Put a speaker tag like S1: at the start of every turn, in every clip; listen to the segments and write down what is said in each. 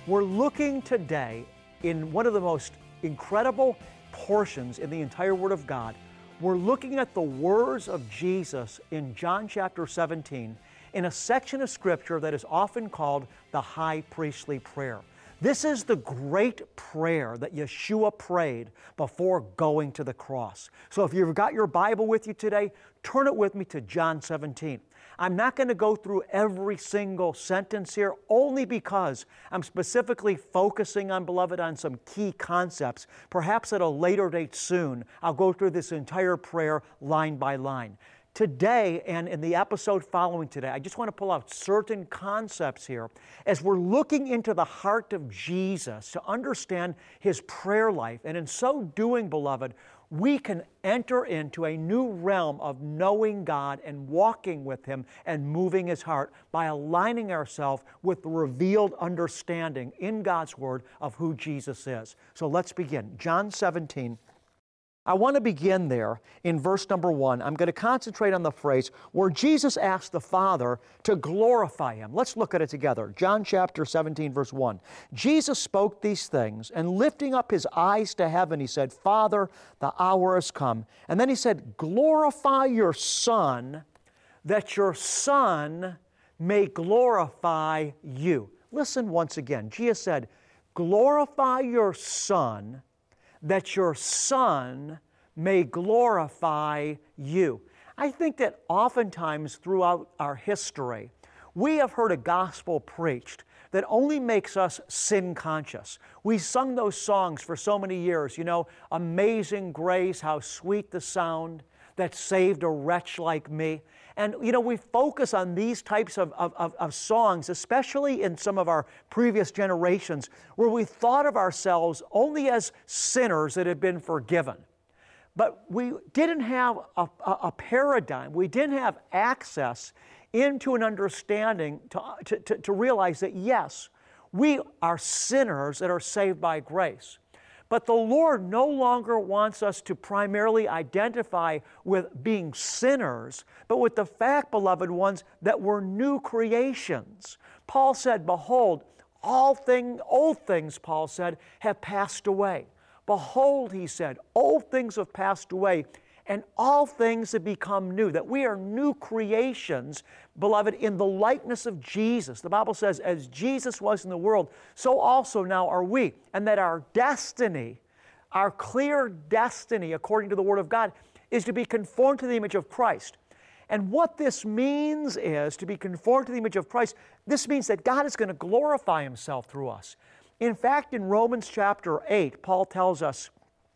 S1: We're looking today in one of the most incredible portions in the entire Word of God. We're looking at the words of Jesus in John chapter 17 in a section of Scripture that is often called the high priestly prayer. This is the great prayer that Yeshua prayed before going to the cross. So if you've got your Bible with you today, turn it with me to John 17. I'm not going to go through every single sentence here, only because I'm specifically focusing on, beloved, on some key concepts. Perhaps at a later date soon, I'll go through this entire prayer line by line. Today, and in the episode following today, I just want to pull out certain concepts here as we're looking into the heart of Jesus to understand His prayer life. And in so doing, beloved, we can enter into a new realm of knowing God and walking with Him and moving His heart by aligning ourselves with the revealed understanding in God's Word of who Jesus is. So let's begin. John 17. I want to begin there in verse number 1. I'm going to concentrate on the phrase where Jesus asked the Father to glorify Him. Let's look at it together. John chapter 17, verse 1. Jesus spoke these things, and lifting up His eyes to heaven, He said, Father, the hour has come. And then He said, glorify your Son, that your Son may glorify you. Listen once again. Jesus said, glorify your Son, that your Son may glorify you. I think that oftentimes throughout our history, we have heard a gospel preached that only makes us sin conscious. We sung those songs for so many years, you know, Amazing Grace, how sweet the sound that saved a wretch like me. And, you know, we focus on these types of songs, especially in some of our previous generations, where we thought of ourselves only as sinners that had been forgiven. But we didn't have a paradigm. We didn't have access into an understanding to realize that, yes, we are sinners that are saved by grace. But the Lord no longer wants us to primarily identify with being sinners, but with the fact, beloved ones, that we're new creations. Paul said, behold, old things, Paul said, have passed away. Behold, he said, old things have passed away, and all things have become new. That we are new creations, beloved, in the likeness of Jesus. The Bible says, as Jesus was in the world, so also now are we. And that our destiny, our clear destiny, according to the Word of God, is to be conformed to the image of Christ. And what this means is to be conformed to the image of Christ. This means that God is going to glorify Himself through us. In fact, in Romans chapter 8, Paul tells us,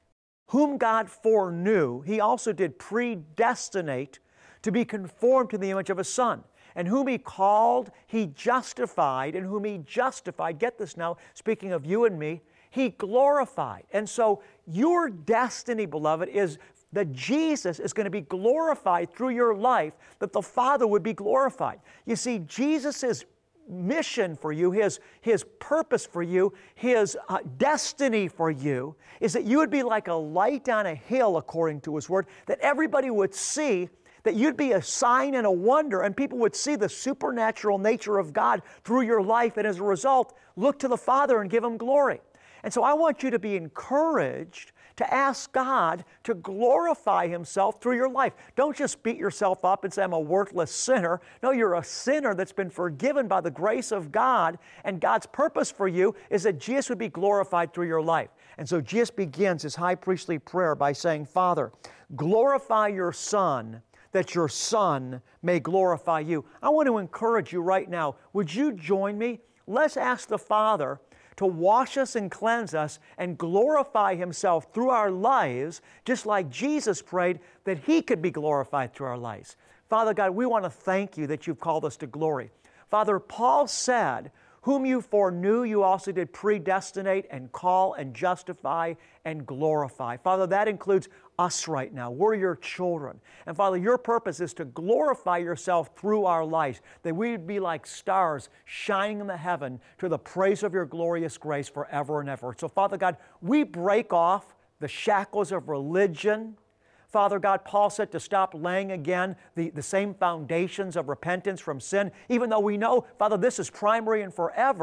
S1: whom God foreknew, He also did predestinate to be conformed to the image of His Son. And whom He called, He justified. And whom He justified, get this now, speaking of you and me, He glorified. And so your destiny, beloved, is that Jesus is going to be glorified through your life, that the Father would be glorified. You see, Jesus' mission for you, His purpose for you, His destiny for you, is that you would be like a light on a hill, according to His Word, that everybody would see, that you'd be a sign and a wonder, and people would see the supernatural nature of God through your life, and as a result, look to the Father and give Him glory. And so I want you to be encouraged to ask God to glorify Himself through your life. Don't just beat yourself up and say, I'm a worthless sinner. No, you're a sinner that's been forgiven by the grace of God, and God's purpose for you is that Jesus would be glorified through your life. And so Jesus begins His high priestly prayer by saying, Father, glorify your Son, that your Son may glorify you. I want to encourage you right now. Would you join me? Let's ask the Father to wash us and cleanse us and glorify Himself through our lives, just like Jesus prayed that He could be glorified through our lives. Father God, we want to thank You that You've called us to glory. Father, Paul said, whom You foreknew, You also did predestinate and call and justify and glorify. Father, that includes us right now. We're Your children. And Father, Your purpose is to glorify Yourself through our lives, that we would be like stars shining in the heaven to the praise of Your glorious grace forever and ever. So Father God, we break off the shackles of religion. Father God, Paul said to stop laying again the same foundations of repentance from sin, even though we know, Father, this is primary and forever,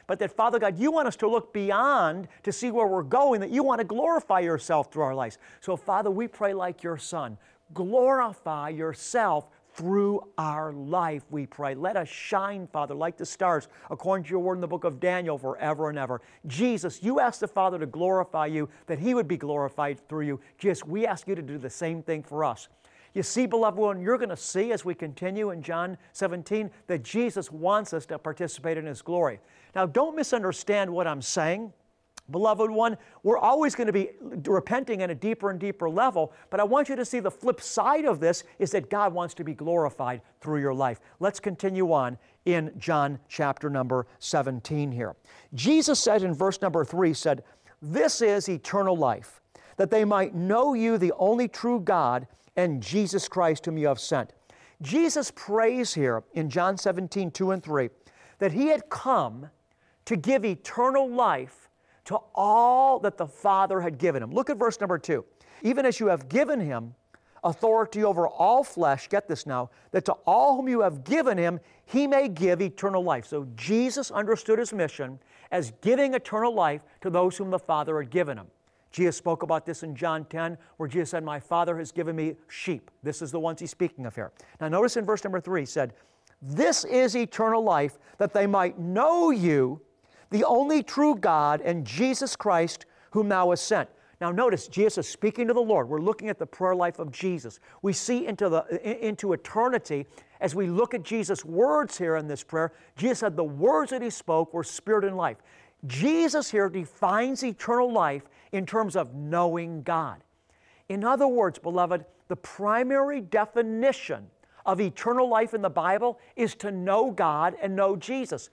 S1: but that, Father God, you want us to look beyond to see where we're going, that you want to glorify yourself through our lives. So, Father, we pray like your Son. Glorify yourself through our life, we pray. Let us shine, Father, like the stars, according to your word in the book of Daniel, forever and ever. Jesus, you asked the Father to glorify you, that He would be glorified through you. Jesus, we ask you to do the same thing for us. You see, beloved one, you're going to see as we continue in John 17 that Jesus wants us to participate in His glory. Now, don't misunderstand what I'm saying. Beloved one, we're always going to be repenting at a deeper and deeper level, but I want you to see the flip side of this is that God wants to be glorified through your life. Let's continue on in John chapter number 17 here. Jesus said in verse number 3, said, "This is eternal life, that they might know you, the only true God, and Jesus Christ whom you have sent." Jesus prays here in John 17, 2 and 3, that He had come to give eternal life to all that the Father had given Him. Look at verse number 2. "Even as you have given Him authority over all flesh," get this now, "that to all whom you have given Him, He may give eternal life." So Jesus understood His mission as giving eternal life to those whom the Father had given Him. Jesus spoke about this in John 10, where Jesus said, "My Father has given me sheep." This is the ones He's speaking of here. Now notice in verse number 3, He said, "This is eternal life, that they might know you, the only true God, and Jesus Christ, whom thou hast sent." Now notice, Jesus is speaking to the Lord. We're looking at the prayer life of Jesus. We see into eternity as we look at Jesus' words here in this prayer. Jesus said the words that He spoke were spirit and life. Jesus here defines eternal life in terms of knowing God. In other words, beloved, the primary definition of eternal life in the Bible is to know God and know Jesus.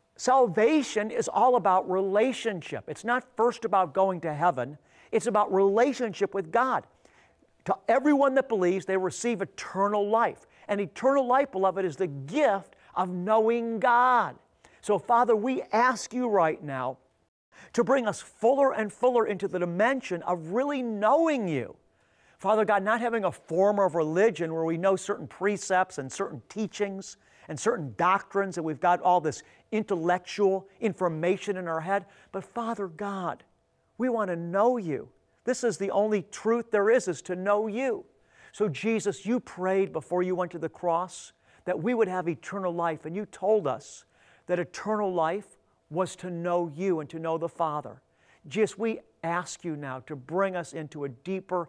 S1: Salvation is all about relationship. It's not first about going to heaven. It's about relationship with God. To everyone that believes, they receive eternal life. And eternal life, beloved, is the gift of knowing God. So, Father, we ask you right now to bring us fuller and fuller into the dimension of really knowing you. Father God, not having a form of religion where we know certain precepts and certain teachings and certain doctrines, and we've got all this intellectual information in our head. But Father God, we want to know you. This is the only truth there is to know you. So Jesus, you prayed before you went to the cross that we would have eternal life, and you told us that eternal life was to know you and to know the Father. Jesus, we ask you now to bring us into a deeper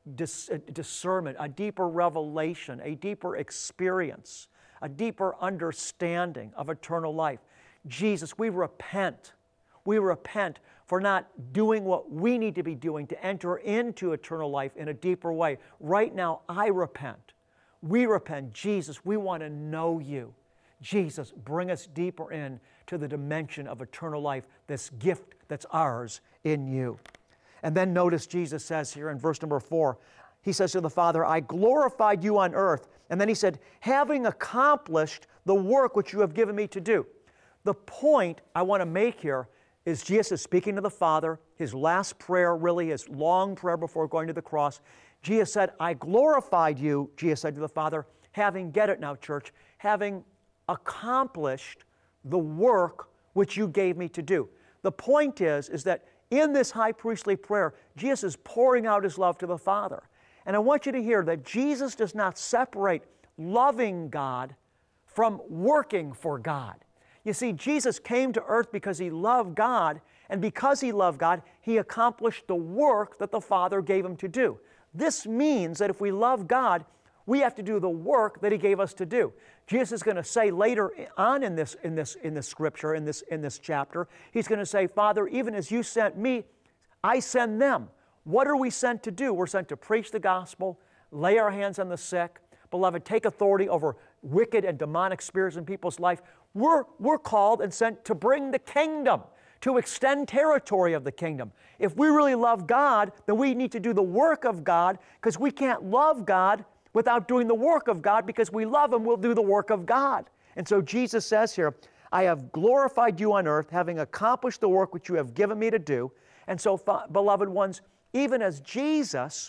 S1: discernment, a deeper revelation, a deeper experience, a deeper understanding of eternal life. Jesus, we repent. We repent for not doing what we need to be doing to enter into eternal life in a deeper way. Right now, I repent. We repent. Jesus, we want to know you. Jesus, bring us deeper in to the dimension of eternal life, this gift that's ours in you. And then notice Jesus says here in verse number 4, He says to the Father, "I glorified you on earth." And then He said, "having accomplished the work which you have given me to do." The point I want to make here is Jesus is speaking to the Father, His last prayer, really His long prayer before going to the cross. Jesus said, "I glorified you," Jesus said to the Father, "having," get it now, church, "having accomplished the work which you gave me to do." The point is that in this high priestly prayer, Jesus is pouring out His love to the Father. And I want you to hear that Jesus does not separate loving God from working for God. You see, Jesus came to earth because He loved God, and because He loved God, He accomplished the work that the Father gave Him to do. This means that if we love God, we have to do the work that He gave us to do. Jesus is going to say later on in this scripture, in this chapter, He's going to say, "Father, even as you sent me, I send them." What are we sent to do? We're sent to preach the gospel, lay our hands on the sick, beloved, take authority over wicked and demonic spirits in people's life. We're called and sent to bring the kingdom, to extend territory of the kingdom. If we really love God, then we need to do the work of God, because we can't love God without doing the work of God. Because we love Him, we'll do the work of God. And so Jesus says here, "I have glorified you on earth, having accomplished the work which you have given me to do." And so, beloved ones, even as Jesus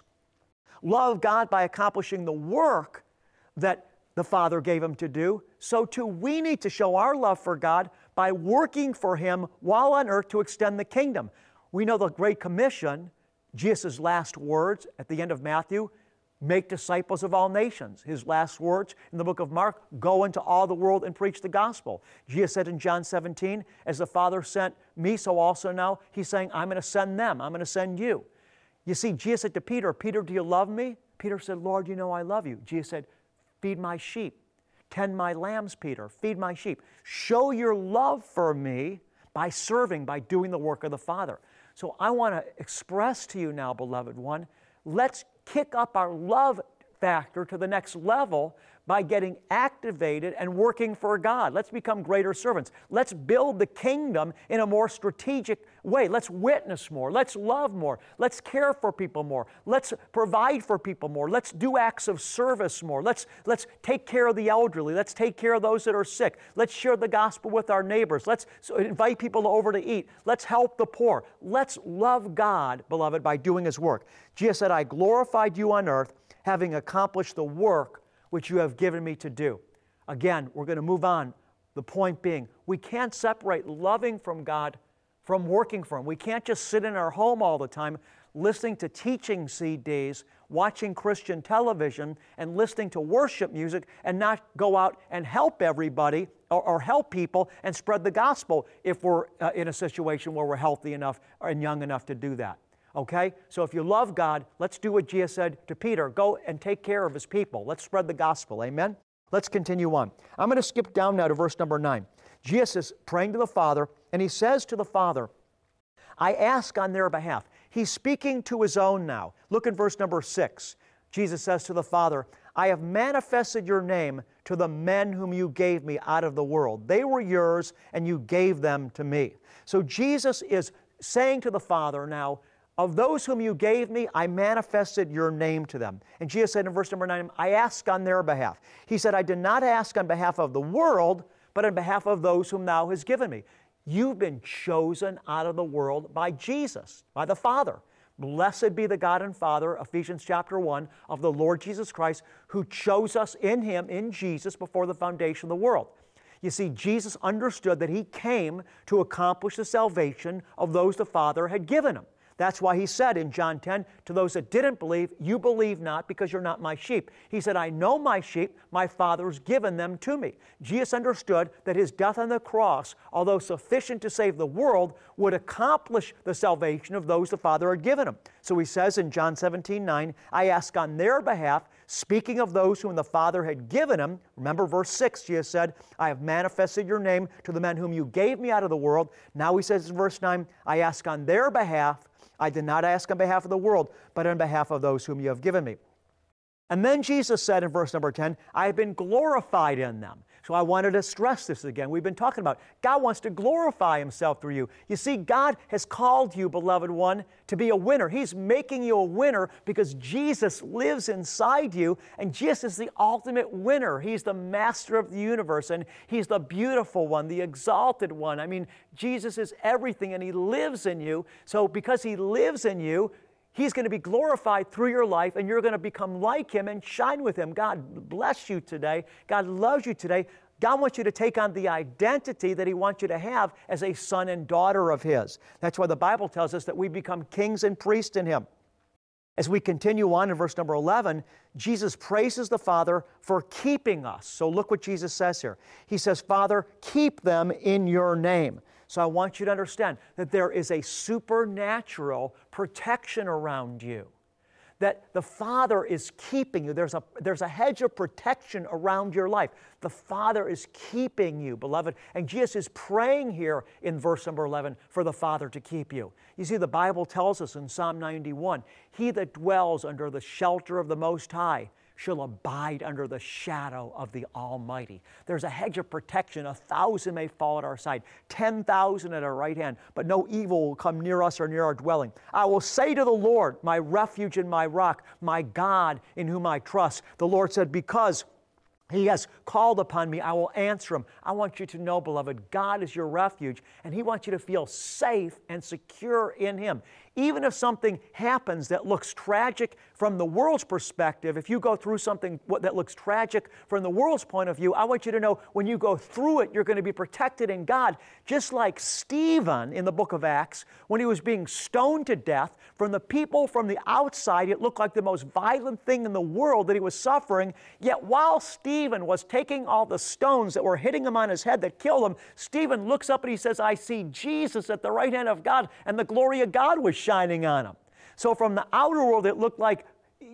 S1: loved God by accomplishing the work that the Father gave Him to do, so too we need to show our love for God by working for Him while on earth to extend the kingdom. We know the Great Commission, Jesus' last words at the end of Matthew, make disciples of all nations. His last words in the book of Mark, go into all the world and preach the gospel. Jesus said in John 17, as the Father sent me, so also now He's saying, I'm going to send them. I'm going to send you. You see, Jesus said to Peter, Peter, do you love me? Peter said, Lord, you know I love you. Jesus said, feed my sheep. Tend my lambs, Peter. Feed my sheep. Show your love for me by serving, by doing the work of the Father. So I want to express to you now, beloved one, let's kick up our love factor to the next level by getting activated and working for God. Let's become greater servants. Let's build the kingdom in a more strategic way. Let's witness more. Let's love more. Let's care for people more. Let's provide for people more. Let's do acts of service more. Let's take care of the elderly. Let's take care of those that are sick. Let's share the gospel with our neighbors. Let's invite people over to eat. Let's help the poor. Let's love God, beloved, by doing His work. Jesus said, I glorified you on earth, having accomplished the work which you have given me to do. Again, we're going to move on. The point being, we can't separate loving from God from working for Him. We can't just sit in our home all the time listening to teaching CDs, watching Christian television, and listening to worship music and not go out and help everybody or help people and spread the gospel if we're in a situation where we're healthy enough and young enough to do that. Okay? So if you love God, let's do what Jesus said to Peter. Go and take care of His people. Let's spread the gospel. Amen? Let's continue on. I'm going to skip down now to verse number 9. Jesus is praying to the Father, and He says to the Father, I ask on their behalf. He's speaking to His own now. Look at verse number 6. Jesus says to the Father, I have manifested your name to the men whom you gave me out of the world. They were yours, and you gave them to me. So Jesus is saying to the Father now, of those whom you gave me, I manifested your name to them. And Jesus said in verse number 9, I ask on their behalf. He said, I did not ask on behalf of the world, but on behalf of those whom thou hast given me. You've been chosen out of the world by Jesus, by the Father. Blessed be the God and Father, Ephesians chapter 1, of the Lord Jesus Christ, who chose us in Him, in Jesus, before the foundation of the world. You see, Jesus understood that He came to accomplish the salvation of those the Father had given Him. That's why He said in John 10, to those that didn't believe, you believe not because you're not my sheep. He said, I know my sheep, my Father's given them to me. Jesus understood that His death on the cross, although sufficient to save the world, would accomplish the salvation of those the Father had given Him. So He says in John 17:9, I ask on their behalf, speaking of those whom the Father had given Him. Remember verse 6, Jesus said, I have manifested your name to the men whom you gave me out of the world. Now He says in verse 9, I ask on their behalf. I did not ask on behalf of the world, but on behalf of those whom you have given me. And then Jesus said in verse number 10, I have been glorified in them. So I wanted to stress this again. We've been talking about God wants to glorify Himself through you. You see, God has called you, beloved one, to be a winner. He's making you a winner because Jesus lives inside you, and Jesus is the ultimate winner. He's the master of the universe, and He's the beautiful one, the exalted one. I mean, Jesus is everything, and He lives in you. So because He lives in you, He's going to be glorified through your life, and you're going to become like Him and shine with Him. God bless you today. God loves you today. God wants you to take on the identity that He wants you to have as a son and daughter of His. That's why the Bible tells us that we become kings and priests in Him. As we continue on in verse number 11, Jesus praises the Father for keeping us. So look what Jesus says here. He says, Father, keep them in your name. So I want you to understand that there is a supernatural protection around you, that the Father is keeping you. There's a hedge of protection around your life. The Father is keeping you, beloved. And Jesus is praying here in verse number 11 for the Father to keep you. You see, the Bible tells us in Psalm 91, He that dwells under the shelter of the Most High shall abide under the shadow of the Almighty. There's a hedge of protection. 1,000 may fall at our side, 10,000 at our right hand, but no evil will come near us or near our dwelling. I will say to the Lord, my refuge and my rock, my God in whom I trust. The Lord said, because He has called upon me. I will answer him. I want you to know, beloved, God is your refuge, and He wants you to feel safe and secure in Him. Even if something happens that looks tragic from the world's perspective, if you go through something that looks tragic from the world's point of view, I want you to know when you go through it, you're going to be protected in God. Just like Stephen in the book of Acts, when he was being stoned to death, from the people from the outside, it looked like the most violent thing in the world that he was suffering. Yet while Stephen was taking all the stones that were hitting him on his head that killed him, Stephen looks up and he says, I see Jesus at the right hand of God, and the glory of God was shining on him. So from the outer world, it looked like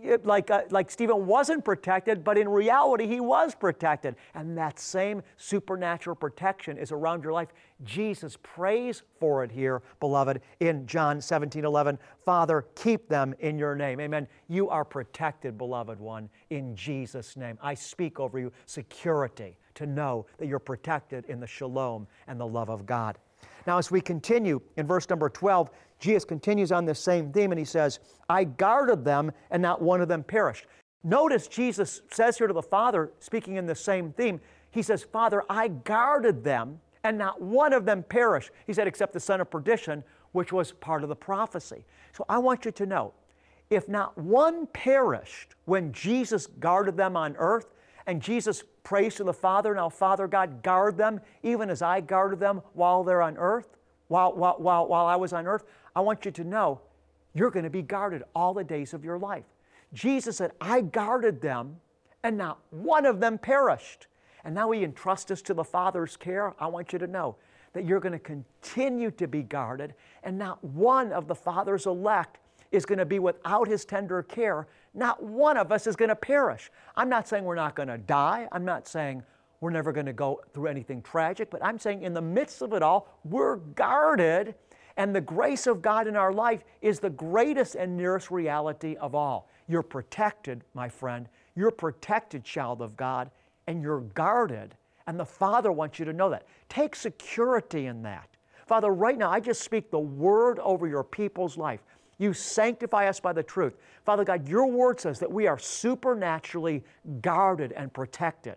S1: Stephen wasn't protected, but in reality, he was protected. And that same supernatural protection is around your life. Jesus prays for it here, beloved, in John 17:11. Father, keep them in your name. Amen. You are protected, beloved one, in Jesus' name. I speak over you security to know that you're protected in the shalom and the love of God. Now, as we continue in verse number 12, Jesus continues on this same theme, and He says, I guarded them, and not one of them perished. Notice Jesus says here to the Father, speaking in the same theme, He says, Father, I guarded them, and not one of them perished. He said, except the son of perdition, which was part of the prophecy. So I want you to know, if not one perished when Jesus guarded them on earth, and Jesus prays to the Father, now Father God, guard them, even as I guarded them while they're on earth, while I was on earth, I want you to know you're going to be guarded all the days of your life. Jesus said, I guarded them, and not one of them perished. And now He entrusts us to the Father's care. I want you to know that you're going to continue to be guarded, and not one of the Father's elect is going to be without His tender care. Not one of us is going to perish. I'm not saying we're not going to die. I'm not saying we're never going to go through anything tragic, but I'm saying in the midst of it all, we're guarded, and the grace of God in our life is the greatest and nearest reality of all. You're protected, my friend. You're protected, child of God, and you're guarded, and the Father wants you to know that. Take security in that. Father, right now, I just speak the word over your people's life. You sanctify us by the truth. Father God, your word says that we are supernaturally guarded and protected.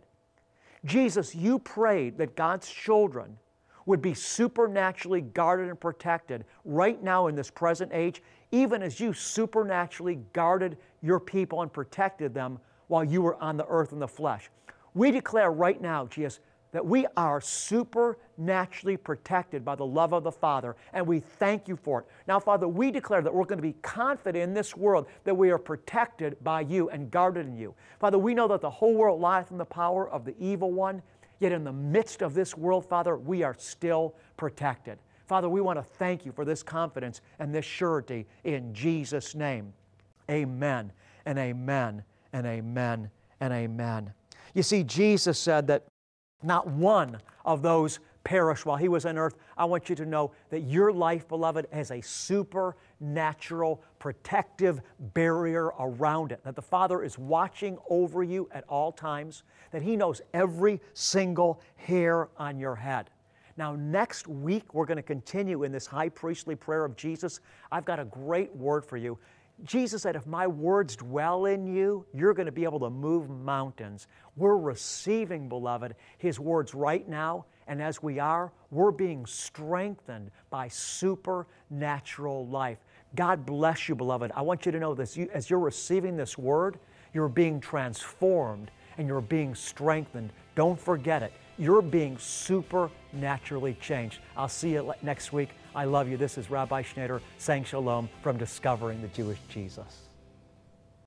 S1: Jesus, you prayed that God's children would be supernaturally guarded and protected right now in this present age, even as you supernaturally guarded your people and protected them while you were on the earth in the flesh. We declare right now, Jesus, that we are supernaturally protected by the love of the Father, and we thank you for it. Now, Father, we declare that we're going to be confident in this world that we are protected by you and guarded in you. Father, we know that the whole world lieth in the power of the evil one, yet in the midst of this world, Father, we are still protected. Father, we want to thank you for this confidence and this surety in Jesus' name. Amen and amen and amen and amen. You see, Jesus said that not one of those perished while He was on earth. I want you to know that your life, beloved, has a supernatural protective barrier around it, that the Father is watching over you at all times, that He knows every single hair on your head. Now, next week, we're going to continue in this high priestly prayer of Jesus. I've got a great word for you. Jesus said, if my words dwell in you, you're going to be able to move mountains. We're receiving, beloved, His words right now, and as we are, we're being strengthened by supernatural life. God bless you, beloved. I want you to know this. As you're receiving this word, you're being transformed and you're being strengthened. Don't forget it. You're being supernaturally changed. I'll see you next week. I love you. This is Rabbi Schneider saying shalom from Discovering the Jewish Jesus.